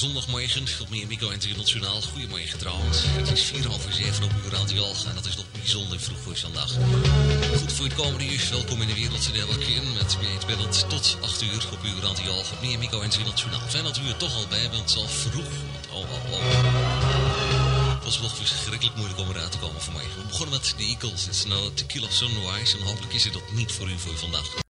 zondagmorgen op Mico Internationaal. Goedemorgen trouwens. Het is 6:04 op uw radio en dat is nog bijzonder vroeg voor zondag. Goed voor het komende uur. Welkom in de wereld in Elkin met Beat Bennett tot 8 uur op uw radio op Mico Internationaal. Fijn dat u er toch al bij bent, al vroeg. Het was nog verschrikkelijk moeilijk om eruit te komen vanmorgen. We begonnen met de Eagles. Het is nou Tequila Sunrise en hopelijk is het dat niet voor u voor vandaag.